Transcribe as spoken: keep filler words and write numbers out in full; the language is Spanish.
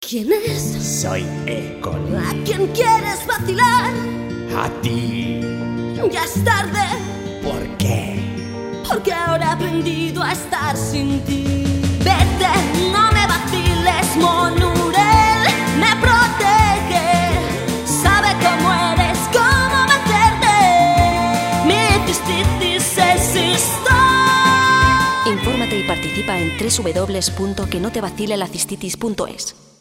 ¿Quién es? Soy Econ. ¿A quién quieres vacilar? A ti. Ya es tarde. ¿Por qué? Porque ahora he aprendido a estar sin ti. Vete, no me vaciles, Monurel me protege. Sabe cómo eres, cómo vencerte. Mi cistitis existo. Infórmate y participa en doble u doble u doble u punto que no te vacile la cistitis punto es.